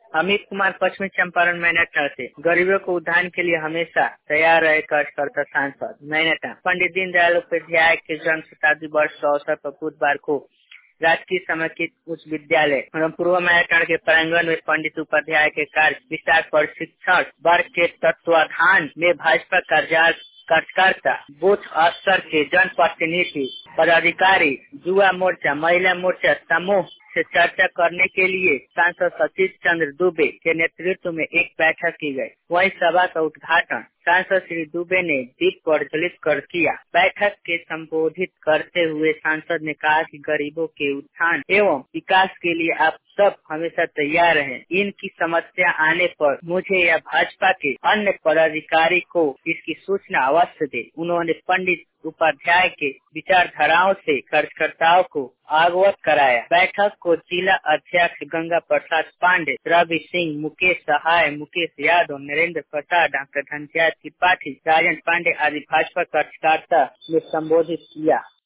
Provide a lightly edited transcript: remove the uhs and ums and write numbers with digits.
अमित कुमार, पश्चिमी चंपारण मैनेटा से। गरीबों को उद्धार के लिए हमेशा तैयार रहे कार्यकर्ता सांसद। मैनेटा। पंडित दीनदयाल उपाध्याय के जन्म शताब्दी वर्ष के अवसर पर बुधवार को राजकीय समेकित उच्च विद्यालय एवं पूर्व मैनेटा के प्रांगण में पंडित उपाध्याय के कार्य विस्तार प्रशिक्षण वर्ग के तत्वाधान में भाजपा कार्यकर्ता, बूथ स्तर के जनप्रतिनिधि, पदाधिकारी, युवा मोर्चा, महिला मोर्चा समूह से चर्चा करने के लिए सांसद सतीश चंद्र दुबे के नेतृत्व में एक बैठक की गई। वहीं सभा का उद्घाटन सांसद श्री दुबे ने दीप प्रज्वलित कर किया। बैठक के संबोधित करते हुए सांसद ने कहा कि गरीबों के उत्थान एवं विकास के लिए आप सब हमेशा तैयार हैं। इनकी समस्या आने पर मुझे या भाजपा के अन्य पदाधिकारी को इसकी सूचना अवश्य दे। उन्होंने पंडित उपाध्याय के विचारधाराओं से कार्यकर्ताओं को अवगत कराया। बैठक को जिला अध्यक्ष गंगा प्रसाद पांडे, रवि सिंह, मुकेश सहाय, मुकेश यादव, नरेंद्र प्रसाद, डॉक्टर धनसिया त्रिपाठी, राजन पांडे आदि भाजपा कार्यकर्ता ने संबोधित किया।